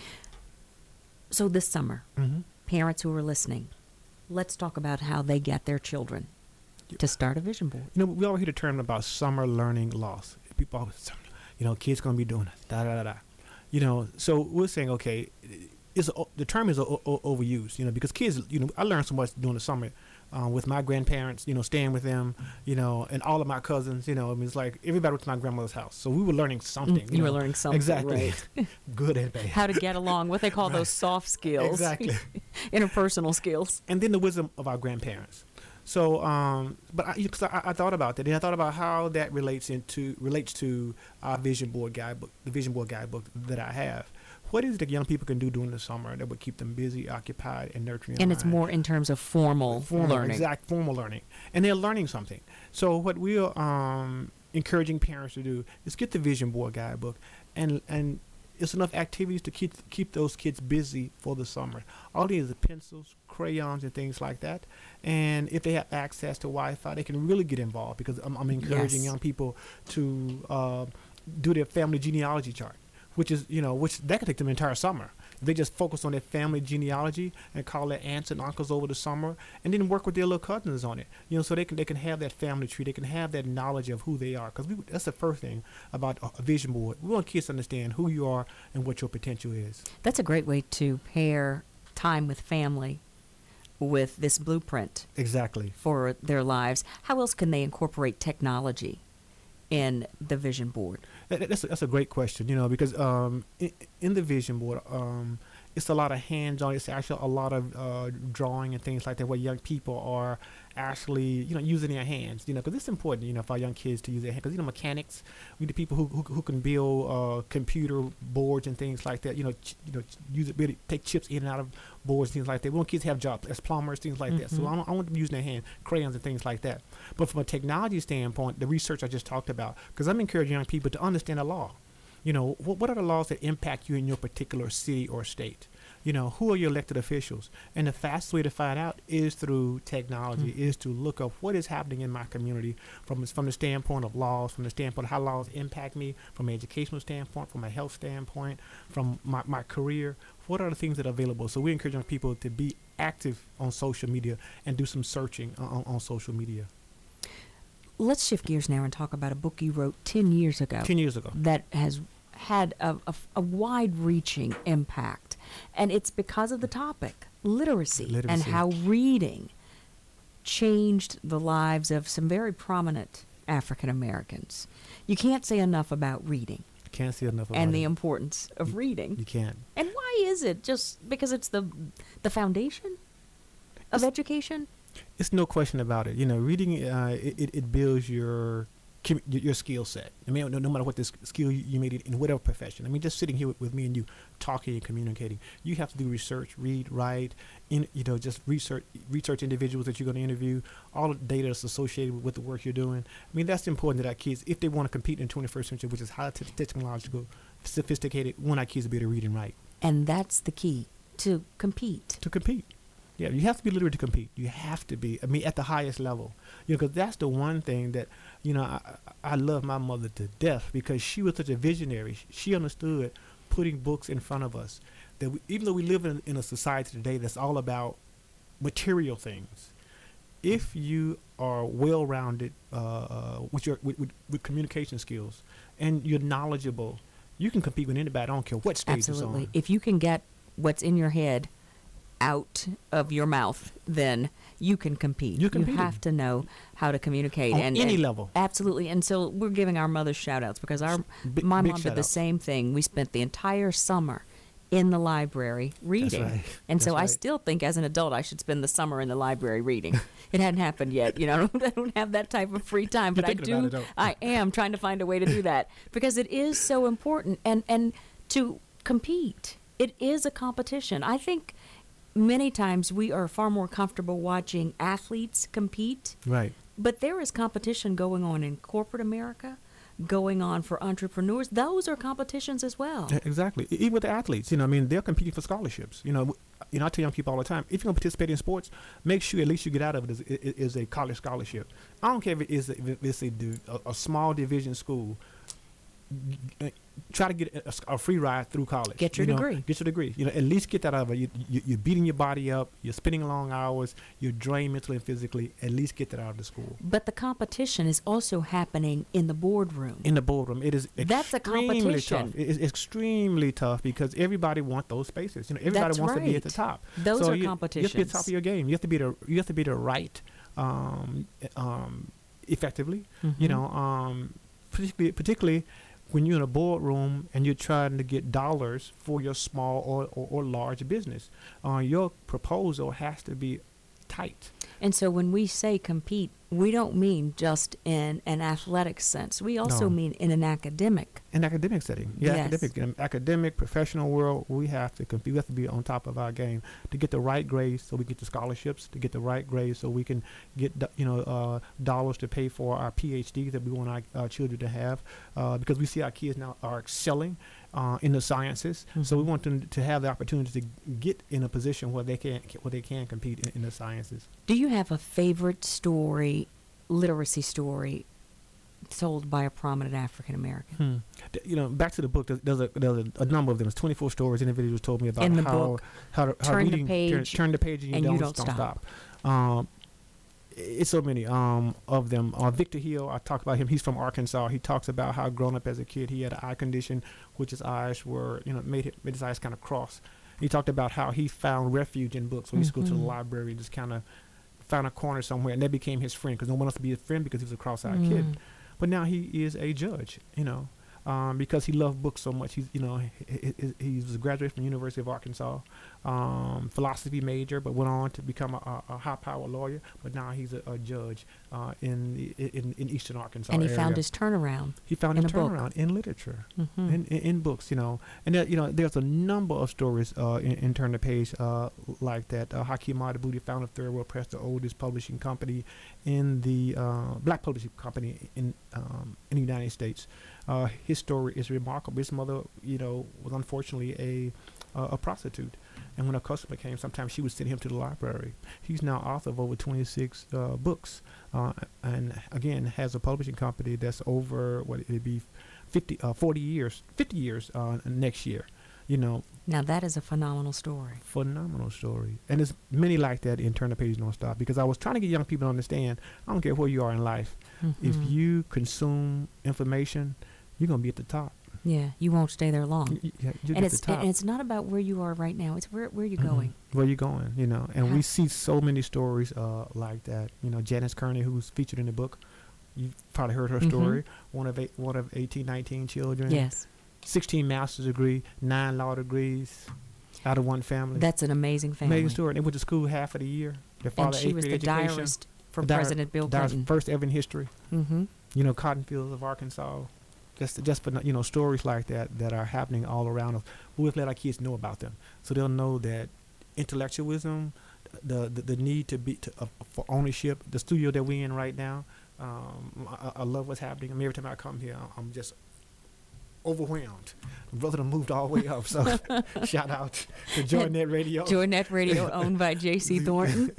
So this summer, Mm-hmm. parents who are listening, let's talk about how they get their children to start a vision board. You know, we always hear the term about summer learning loss. People always, you know, kids going to be doing it, da, da, da, da. You know, so we're saying, okay, it's a, the term is a, o- overused, you know, because kids, you know, I learned so much during the summer uh, with my grandparents, you know, staying with them, you know, and all of my cousins, you know, I mean, it's like everybody went to my grandmother's house. So we were learning something. You, know. were learning something. Exactly. Right. Good and bad. How to get along, what they call Right. those soft skills. Exactly. Interpersonal skills. And then the wisdom of our grandparents. So, um, but I, cause I, I thought about that, and I thought about how that relates into relates to our vision board guidebook, the vision board guidebook that I have. What is it that young people can do during the summer that would keep them busy, occupied, and nurturing? And it's more in terms of formal, formal learning. Exact formal learning, and they're learning something. So what we are um, encouraging parents to do is get the vision board guidebook, and and it's enough activities to keep keep those kids busy for the summer. All these are pencils, crayons, and things like that. And if they have access to Wi-Fi, they can really get involved, because I'm, I'm encouraging Yes. young people to uh, do their family genealogy chart, which is, you know, which that could take them an entire summer. If they just focus on their family genealogy and call their aunts and uncles over the summer, and then work with their little cousins on it, you know, so they can they can have that family tree, they can have that knowledge of who they are. Because that's the first thing about a, a vision board. We want kids to understand who you are and what your potential is. That's a great way to pair time with family with this blueprint. Exactly. For their lives. How else can they incorporate technology in the vision board? That, that's, a, that's a great question, you know, because um, in, in the vision board, um, it's a lot of hands-on. It's actually a lot of uh, drawing and things like that, where young people are actually, you know, using their hands, you know, because it's important, you know, for our young kids to use their hands. Because, you know, mechanics, we the people who, who who can build uh, computer boards and things like that, you know, ch- you know, use it, really take chips in and out of boards, things like that. We want kids to have jobs as plumbers, things like that. So Mhm. I, want- I want them using their hand, crayons and things like that. But from a technology standpoint, the research I just talked about, because I'm encouraging young people to understand the law. You know, what, what are the laws that impact you in your particular city or state? You know, who are your elected officials? And the fastest way to find out is through technology, mm-hmm. is to look up what is happening in my community from from the standpoint of laws, from the standpoint of how laws impact me, from an educational standpoint, from a health standpoint, from my, my career. What are the things that are available? So we encourage young people to be active on social media and do some searching on, on social media. Let's shift gears now and talk about a book you wrote ten years ago. ten years ago. That has had a, a, a wide-reaching impact. And it's because of the topic, literacy, literacy, and how reading changed the lives of some very prominent African Americans. You can't say enough about reading. Can't say enough about and it. the importance of you, reading. You can't. And why is it? Just because it's the the foundation of it's, education? It's no question about it. You know, reading uh, it, it builds your your, your skill set. I mean, no, no matter what this skill you, you made it in whatever profession. I mean, just sitting here with, with me and you, talking and communicating, you have to do research, read, write, in, you know, just research research individuals that you're going to interview, all the data that's associated with the work you're doing. I mean, that's important that our kids, if they want to compete in the twenty-first century, which is highly te- technological, sophisticated, we want our kids to be able to read and write. And that's the key, to compete. To compete. Yeah, you have to be literate to compete. You have to be, I mean, at the highest level. You know, because that's the one thing that, you know, I, I love my mother to death because she was such a visionary. She understood putting books in front of us. That we, even though we live in, in a society today that's all about material things, if you are well-rounded uh, with your with, with, with communication skills and you're knowledgeable, you can compete with anybody. I don't care what stage Absolutely. it's on. If you can get what's in your head out of your mouth, then you can compete. You, you have to know how to communicate on and any and level. Absolutely. And so we're giving our mothers shout outs because our big, my big mom did the outs. same thing. We spent the entire summer in the library reading. That's right. And That's so I right. still think as an adult I should spend the summer in the library reading. It hadn't happened yet. You know, I don't have that type of free time, but You're I thinking about do it, don't I am trying to find a way to do that because it is so important and and to compete. It is a competition. I think many times we are far more comfortable watching athletes compete. Right. But there is competition going on in corporate America, going on for entrepreneurs. Those are competitions as well. Yeah, exactly. E- Even with the athletes, you know, I mean, they're competing for scholarships. You know, w- you know, I tell young people all the time, if you're going to participate in sports, make sure at least you get out of it is, is, is a college scholarship. I don't care if it is a, if it's a, div- a, a small division school. G- Try to get a, a free ride through college. Get your you know, degree. Get your degree. You know, at least get that out of it. You, you, you're beating your body up. You're spending long hours. You're drained mentally and physically. At least get that out of the school. But the competition is also happening in the boardroom. In the boardroom, it is That's a extremely competition. tough. It is extremely tough because everybody wants those spaces. You know, everybody That's wants to be at the right. top. Those so are you, competitions. You have to be at the top of your game. You have to be the you have to be the right, um, um, effectively. You Mhm. know, um, particularly particularly when you're in a boardroom and you're trying to get dollars for your small or, or, or large business. Uh, your proposal has to be tight. And so when we say compete, we don't mean just in an athletic sense. We also No. mean in an academic. In academic setting, yeah, Yes. academic, in academic, professional world, we have to compete. We have to be on top of our game to get the right grades, so we get the scholarships. To get the right grades, so we can get do- you know uh, dollars to pay for our P H Ds that we want our, our children to have, uh, because we see our kids now are excelling uh, in the sciences. So we want them to have the opportunity to get in a position where they can where they can compete in, in the sciences. Do you have a favorite story, literacy story, told by a prominent African American? Hmm. D- You know, back to the book. There's, there's, a, there's a, a number of them. There's twenty-four stories individuals told me about In the how book, how, to, how turn the reading page, turn, turn the page and you, and don't, you don't don't stop. stop. Um, it's so many um, of them. Uh, Victor Hill, I talk about him. He's from Arkansas. He talks about how growing up as a kid, he had an eye condition, which his eyes were, you know, made, it, made his eyes kind of cross. He talked about how he found refuge in books. So he used to go to the Mhm. library and just kind of found a corner somewhere, and that became his friend because no one else to be his friend because he was a cross-eyed Mm. kid. But now he is a judge, you know, um, because he loved books so much. He's, you know, he, he, he was a graduate from the University of Arkansas. um, philosophy major, but went on to become a, a high-power lawyer. But now he's a, a judge uh, in, the, in in Eastern Arkansas. And he area. found his turnaround. He found in his a book. turnaround in literature, Mhm. in, in in books, you know. And there, you know, there's a number of stories uh, in, in Turn the Page uh, like that. Uh, Hakeem Adabuti founded Third World Press, the oldest publishing company in the uh, black publishing company in um, in the United States. Uh, his story is remarkable. His mother, you know, was unfortunately a uh, a prostitute, and when a customer came, sometimes she would send him to the library. He's now author of over twenty-six uh, books, uh, and again has a publishing company that's over what it'd be fifty, uh, forty years, fifty years uh, next year. You know. Now that is a phenomenal story. Phenomenal story, and there's many like that in Turn the Page Don't Stop. Because I was trying to get young people to understand, I don't care where you are in life, if Mhm. you consume information, you're gonna be at the top. Yeah, you won't stay there long. Y- yeah, you'll and get it's the top. and it's not about where you are right now. It's where where you're Mhm. going. Where you going, you know? And Huh. we see so many stories uh, like that. You know, Janice Kearney, who's featured in the book, you've probably heard her Mhm. story. One of eight, one of eighteen, nineteen children. Yes. sixteen master's degree, nine law degrees, out of one family. That's an amazing family. Amazing story. They went to school half of the year. Their And father she eighth was grade the education. diarist for The diar- President Bill diarist Clinton. First ever in history. Mhm. You know, cotton fields of Arkansas. Just, just for you know, stories like that that are happening all around us. We've let our kids know about them, so they'll know that intellectualism, the the, the need to be to, uh, for ownership. The studio that we're in right now, um, I, I love what's happening. I mean, every time I come here, I'm just overwhelmed. My brother done moved all the way up, so shout out to JoyNet Radio. JoyNet Radio, owned by J C Thornton.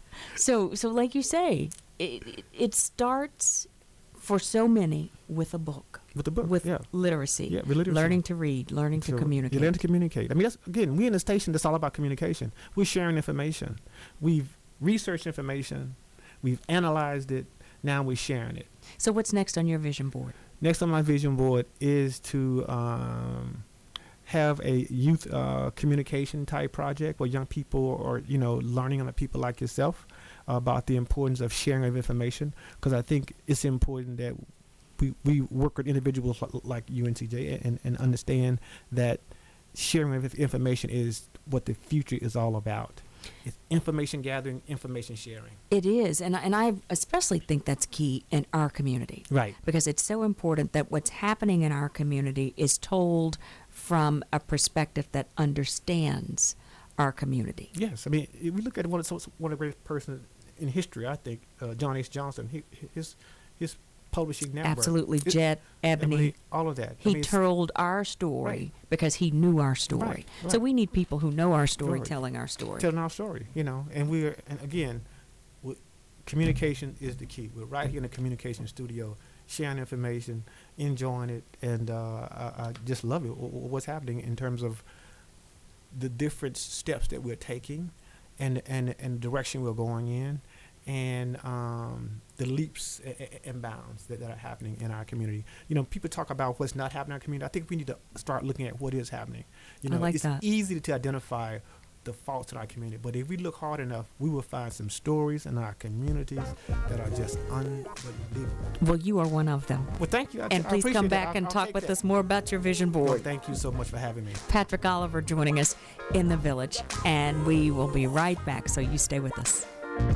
So, so like you say, it, it, it starts for so many with a book. With a book, with yeah. literacy, Yeah, with literacy. learning to read, learning to So communicate. You learn to communicate. I mean, that's, again, we're in a station that's all about communication. We're sharing information. We've researched information. We've analyzed it. Now we're sharing it. So what's next on your vision board? Next on my vision board is to um, have a youth uh, communication type project where young people are, you know, learning on people like yourself about the importance of sharing of information. Because I think it's important that we, we work with individuals li- like U N C J and, and understand that sharing of information is what the future is all about. It's information gathering, information sharing. It is, and I- and I especially think that's key in our community. Right. Because it's so important that what's happening in our community is told from a perspective that understands our community. Yes, I mean, if we look at one of the, one of the greatest persons in history, I think, uh, John H. Johnson. He, his his publishing network. Absolutely, it- Jet, Ebony, all of that. I He mean, it's- told our story Right. because he knew our story. Right, So right. we need people who know our story Story. telling our story. telling our story, you know, and we're and again, we, communication is the key. We're right here in the communication studio, sharing information, enjoying it, and uh, I, I just love it. w- w- What's happening in terms of the different steps that we're taking, and and and the direction we're going in, and um, the leaps a- a- and bounds that, that are happening in our community. You know, people talk about what's not happening in our community. I think we need to start looking at what is happening. You I know, like it's that. easy to identify the faults in our community, but if we look hard enough, we will find some stories in our communities that are just unbelievable. Well, you are one of them. Well, thank you. I- And I please come appreciate that. back I'll- and I'll talk take with that. us more about your vision board. Well, thank you so much for having me. Patrick Oliver joining us in the Village, and we will be right back, so you stay with us.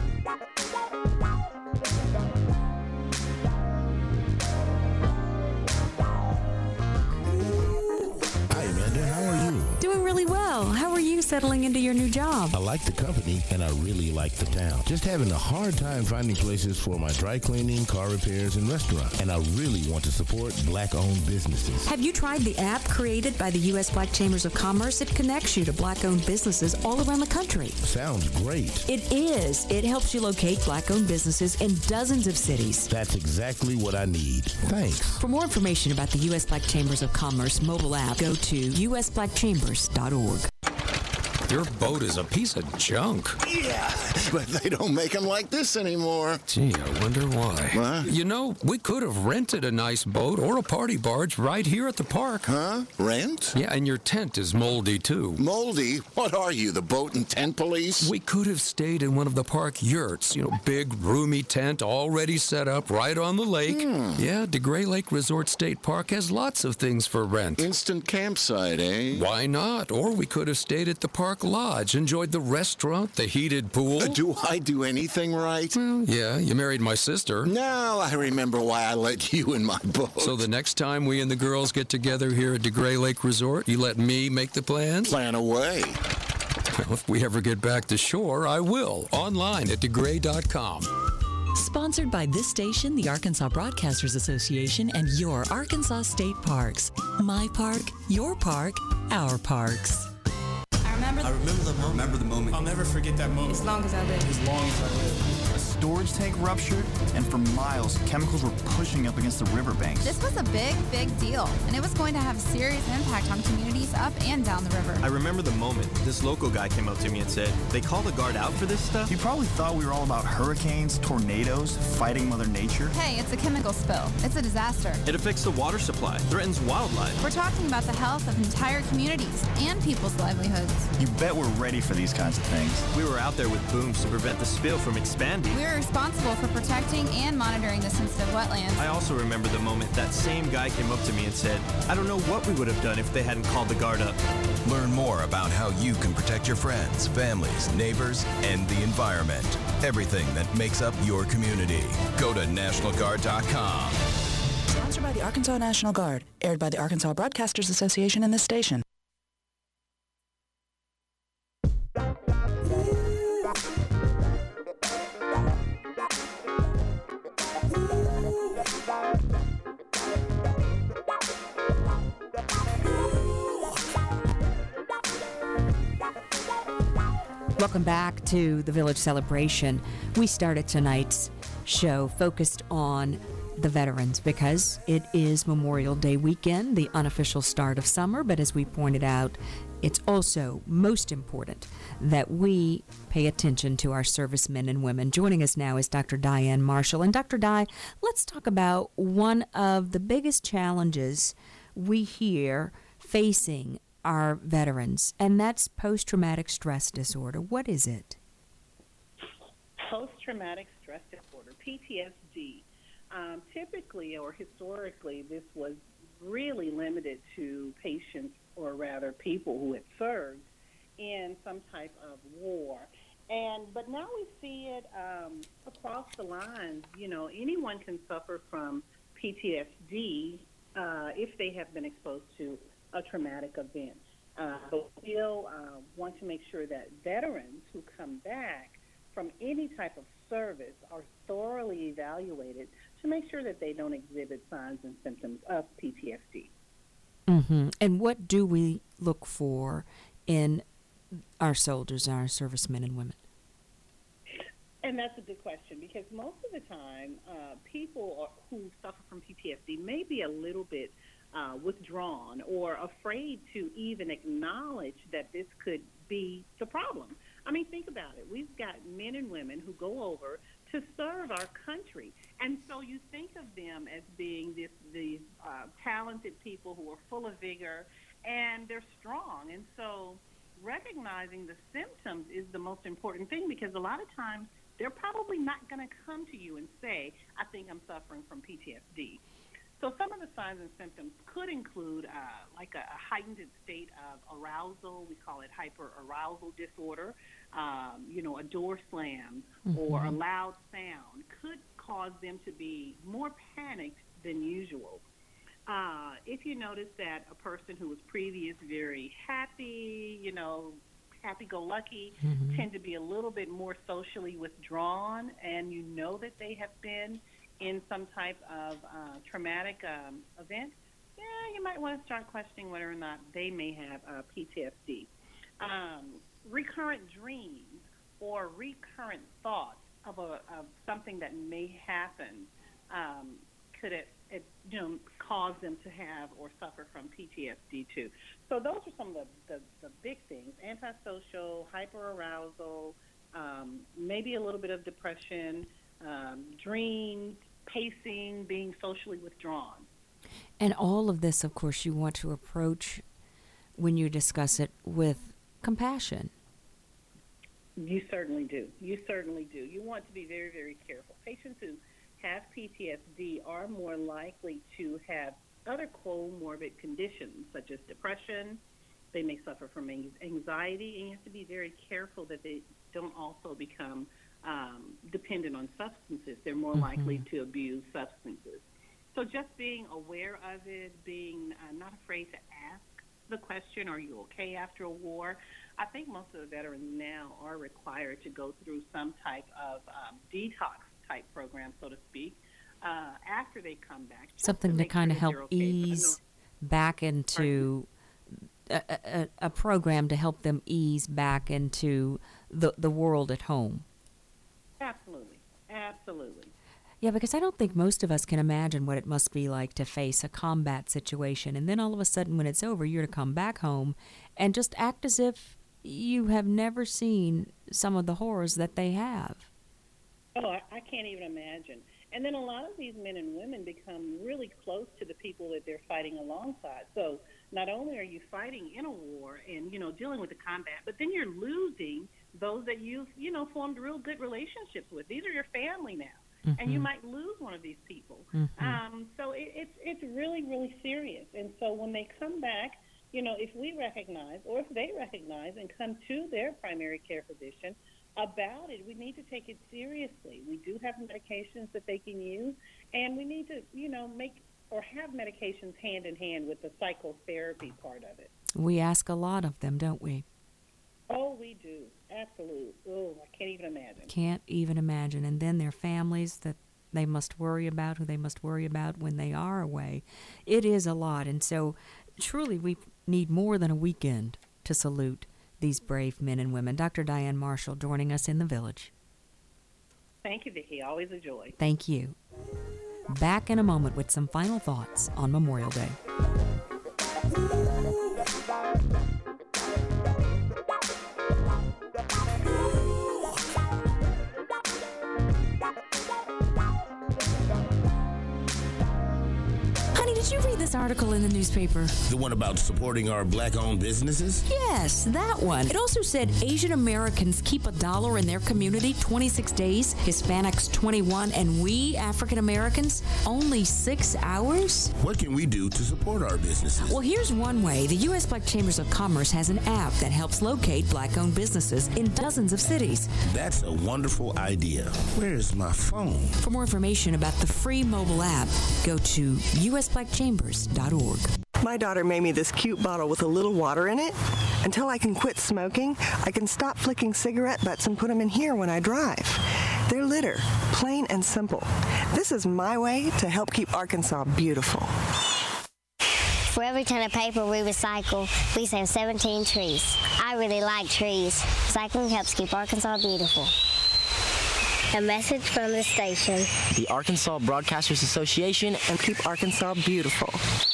Hi, Amanda. How are you? Doing really well. How are you settling into your new job? I like the company, and I really like the town. Just having a hard time finding places for my dry cleaning, car repairs, and restaurant. And I really want to support black-owned businesses. Have you tried the app created by the U S Black Chambers of Commerce? It connects you to black-owned businesses all around the country. Sounds great. It is. It helps you locate black-owned businesses in dozens of cities. That's exactly what I need. Thanks. For more information about the U S Black Chambers of Commerce mobile app, go to u s black chambers dot org. Your boat is a piece of junk. Yeah, but they don't make them like this anymore. Gee, I wonder why. What? You know, we could have rented a nice boat or a party barge right here at the park. Huh? Rent? Yeah, and your tent is moldy, too. Moldy? What are you, the boat and tent police? We could have stayed in one of the park yurts. You know, big, roomy tent already set up right on the lake. Hmm. Yeah, DeGray Lake Resort State Park has lots of things for rent. Instant campsite, eh? Why not? Or we could have stayed at the park Park Lodge, enjoyed the restaurant, the heated pool. Uh, do I do anything right? Well, yeah, you married my sister. Now I remember why I let you in my boat. So the next time we and the girls get together here at DeGray Lake Resort, you let me make the plans? Plan away. Well, if we ever get back to shore, I will. Online at DeGray dot com. Sponsored by this station, the Arkansas Broadcasters Association, and your Arkansas State Parks. My park, your park, our parks. I remember, I remember the moment. Remember the moment. I'll never forget that moment. As long as I live. As long as I live. A storage tank ruptured, and for miles, chemicals were pushing up against the riverbanks. This was a big, big deal, and it was going to have a serious impact on communities up and down the river. I remember the moment this local guy came up to me and said, they call the guard out for this stuff? You probably thought we were all about hurricanes, tornadoes, fighting Mother Nature. Hey, it's a chemical spill. It's a disaster. It affects the water supply, threatens wildlife. We're talking about the health of entire communities and people's livelihoods. You bet we're ready for these kinds of things. We were out there with booms to prevent the spill from expanding. We were responsible for protecting and monitoring the sensitive wetlands. I also remember the moment that same guy came up to me and said, I don't know what we would have done if they hadn't called the guard up. Learn more about how you can protect your friends, families, neighbors, and the environment. Everything that makes up your community. Go to National Guard dot com. Sponsored by the Arkansas National Guard. Aired by the Arkansas Broadcasters Association and this station. Welcome back to the Village Celebration. We started tonight's show focused on the veterans because it is Memorial Day weekend, the unofficial start of summer. But as we pointed out, it's also most important that we pay attention to our servicemen and women. Joining us now is Doctor Diane Marshall. And Doctor Di, let's talk about one of the biggest challenges we hear facing our veterans, and that's post-traumatic stress disorder. What is it? Post-traumatic stress disorder, P T S D. Um, typically, or historically, this was really limited to patients, or rather people who had served in some type of war. And but now we see it um, across the lines. You know, anyone can suffer from P T S D uh, if they have been exposed to a traumatic event. Uh, but we still uh, want to make sure that veterans who come back from any type of service are thoroughly evaluated to make sure that they don't exhibit signs and symptoms of P T S D. Mm-hmm. And what do we look for in our soldiers, our servicemen and women? And that's a good question, because most of the time, uh, people who suffer from P T S D may be a little bit uh, withdrawn or afraid to even acknowledge that this could be the problem. I mean, think about it. We've got men and women who go over to serve our country, and so you think of them as being this, these uh, talented people who are full of vigor, and they're strong. And so recognizing the symptoms is the most important thing, because a lot of times they're probably not going to come to you and say, I think I'm suffering from P T S D. So some of the signs and symptoms could include uh, like a, a heightened state of arousal. We call it hyperarousal disorder. Um, you know, a door slam mm-hmm. or a loud sound could cause them to be more panicked than usual. Uh, if you notice that a person who was previously very happy, you know, happy-go-lucky, mm-hmm. tend to be a little bit more socially withdrawn, and you know that they have been in some type of uh, traumatic um, event, yeah, you might want to start questioning whether or not they may have uh, P T S D. Um, recurrent dreams or recurrent thoughts of, a, of something that may happen um, could it, it, you know, cause them to have or suffer from P T S D too. So those are some of the, the, the big things: antisocial, hyperarousal, um, maybe a little bit of depression, um, dreams, pacing, being socially withdrawn. And all of this, of course, you want to approach when you discuss it with compassion. You certainly do. You certainly do. You want to be very, very careful. Patients who have P T S D are more likely to have other comorbid conditions such as depression, they may suffer from anxiety, and you have to be very careful that they don't also become um, dependent on substances. They're more mm-hmm. likely to abuse substances. So just being aware of it, being uh, not afraid to ask the question, are you okay after a war? I think most of the veterans now are required to go through some type of um, detox type program, so to speak, uh, after they come back. Something to, to kind of sure help okay. ease back into a, a, a program to help them ease back into the, the world at home. Absolutely. Absolutely. Yeah, because I don't think most of us can imagine what it must be like to face a combat situation, and then all of a sudden when it's over, you're to come back home and just act as if you have never seen some of the horrors that they have. Oh, I, I can't even imagine. And then a lot of these men and women become really close to the people that they're fighting alongside. So not only are you fighting in a war and, you know, dealing with the combat, but then you're losing those that you've, you know, formed real good relationships with. These are your family now. Mm-hmm. And you might lose one of these people. Mm-hmm. Um, so it, it's it's really, really serious. And so when they come back, you know, if we recognize or if they recognize and come to their primary care physician about it, we need to take it seriously. We do have medications that they can use, and we need to, you know, make or have medications hand in hand with the psychotherapy part of it. We ask a lot of them, don't we? Oh, we do. Absolutely. Oh, I can't even imagine. Can't even imagine. And then their families that they must worry about, who they must worry about when they are away. It is a lot. And so truly we need more than a weekend to salute these brave men and women. Doctor Diane Marshall joining us in the Village. Thank you, Vicki. Always a joy. Thank you. Back in a moment with some final thoughts on Memorial Day. Did you read this article in the newspaper? The one about supporting our black-owned businesses? Yes, that one. It also said Asian Americans keep a dollar in their community twenty-six days, Hispanics twenty-one, and we, African Americans, only six hours? What can we do to support our businesses? Well, here's one way. The U S Black Chambers of Commerce has an app that helps locate black-owned businesses in dozens of cities. That's a wonderful idea. Where is my phone? For more information about the free mobile app, go to u s black chambers dot org. My daughter made me this cute bottle with a little water in it. Until I can quit smoking, I can stop flicking cigarette butts and put them in here when I drive. They're litter, plain and simple. This is my way to help keep Arkansas beautiful. For every ton of paper we recycle, we save seventeen trees. I really like trees. Recycling helps keep Arkansas beautiful. A message from the station, the Arkansas Broadcasters Association, and keep Arkansas beautiful.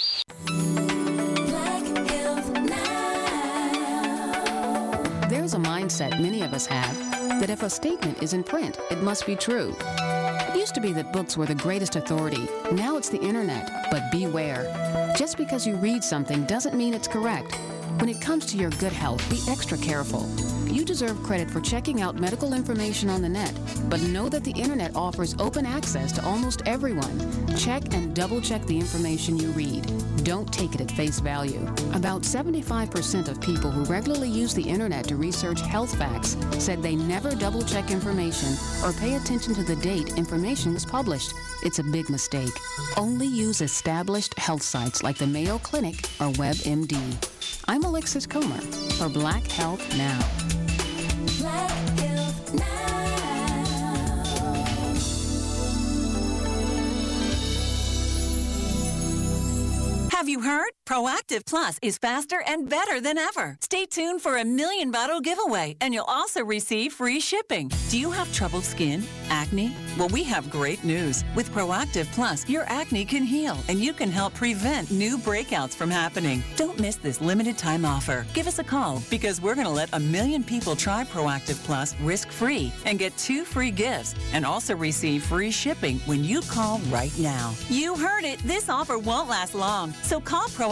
There's a mindset many of us have that if a statement is in print, it must be true. It used to be that books were the greatest authority. Now it's the internet. But beware. Just because you read something doesn't mean it's correct. When it comes to your good health, be extra careful. You deserve credit for checking out medical information on the net, but know that the internet offers open access to almost everyone. Check and double-check the information you read. Don't take it at face value. About seventy-five percent of people who regularly use the internet to research health facts said they never double-check information or pay attention to the date information is published. It's a big mistake. Only use established health sites like the Mayo Clinic or WebMD. I'm Alexis Comer for Black Health Now. Black Health Now. Have you heard? Proactive Plus is faster and better than ever. Stay tuned for a million bottle giveaway, and you'll also receive free shipping. Do you have troubled skin? Acne? Well, we have great news. With Proactive Plus, your acne can heal, and you can help prevent new breakouts from happening. Don't miss this limited time offer. Give us a call, because we're going to let a million people try Proactive Plus risk-free and get two free gifts, and also receive free shipping when you call right now. You heard it. This offer won't last long, so call Proactive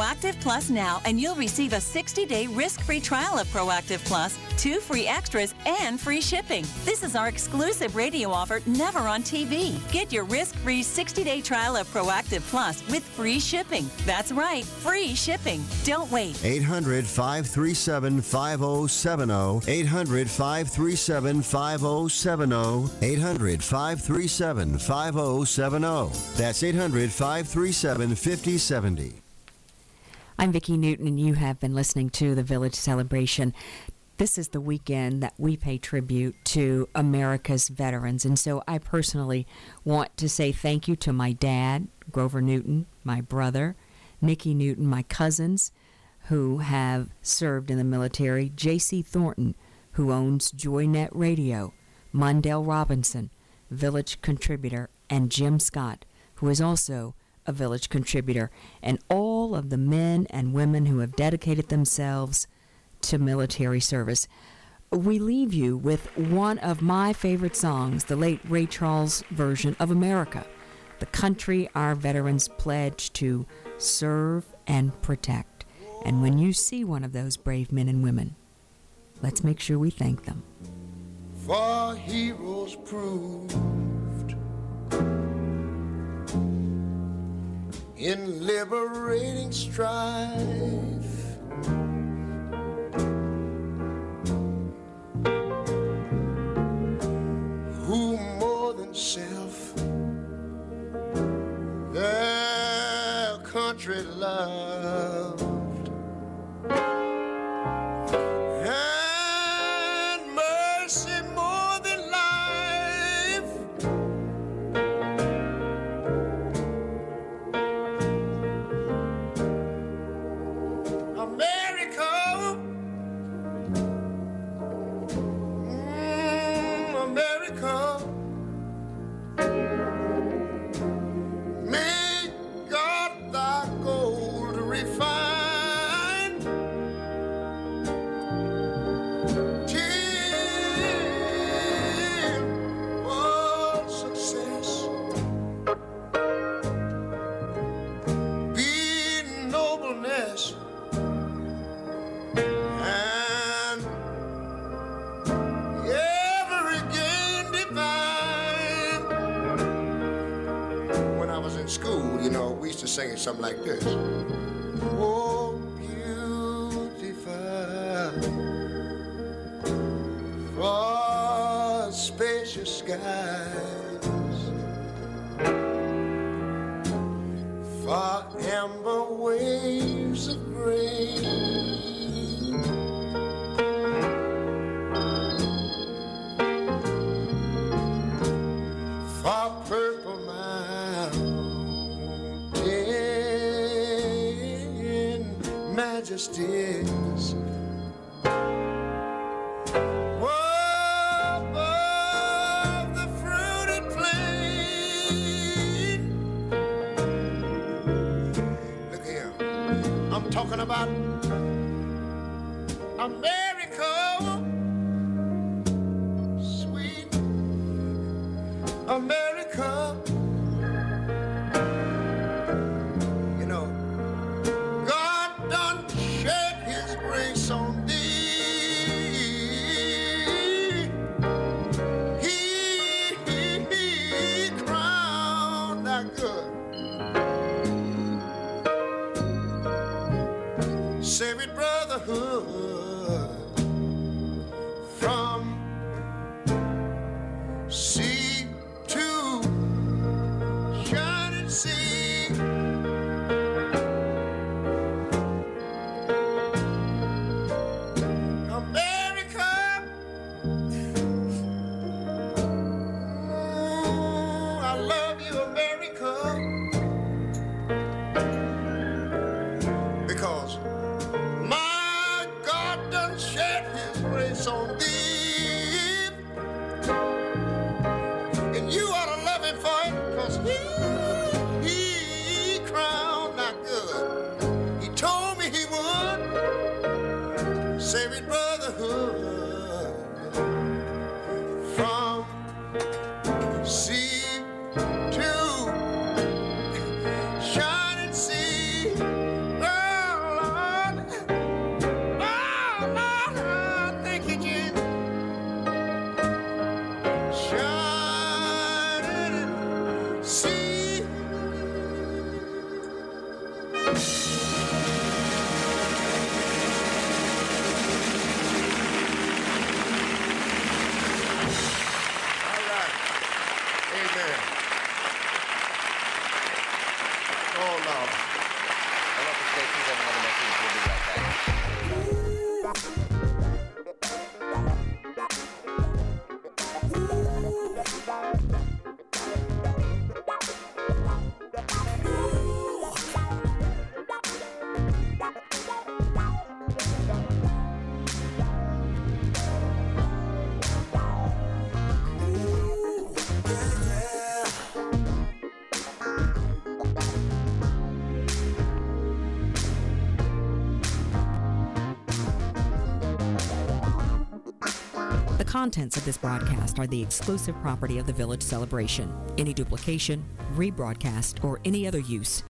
Proactive Plus now, and you'll receive a sixty-day risk-free trial of Proactive Plus, two free extras, and free shipping. This is our exclusive radio offer, never on T V. Get your risk-free sixty-day trial of Proactive Plus with free shipping. That's right, free shipping. Don't wait. eight hundred, five three seven, five oh seven oh. eight hundred, five three seven, five oh seven oh. eight hundred, five three seven, five oh seven oh. That's eight hundred, five three seven, five oh seven oh. I'm Vicki Newton, and you have been listening to the Village Celebration. This is the weekend that we pay tribute to America's veterans, and so I personally want to say thank you to my dad, Grover Newton, my brother, Nikki Newton, my cousins who have served in the military, J C Thornton, who owns JoyNet Radio, Mondale Robinson, Village contributor, and Jim Scott, who is also a Village contributor, and all of the men and women who have dedicated themselves to military service. We leave you with one of my favorite songs, the late Ray Charles version of America, the country our veterans pledge to serve and protect. And when you see one of those brave men and women, let's make sure we thank them. For heroes proved in liberating strife, who more than self their country loved, and mercy more than life. America, mm, America, may God thy gold refine till all success be nobleness and every gain divine. When I was in school, you know, we used to sing it something like this. Oh, beautiful for spacious skies, for amber waves of grain, for purple mountain majesties, above the fruited plain. Look here, I'm talking about America, sweet America. You know, God done shed his grace on thee. He, he, he crowned thy good. Saving brotherhood from sea to shining sea. America, ooh, I love you, America, because my God done shed his grace on thee. shining sea. All right. Amen. Oh, Lord. I love the stations. Have another message. We'll be right back. The contents of this broadcast are the exclusive property of the Village Celebration. Any duplication, rebroadcast, or any other use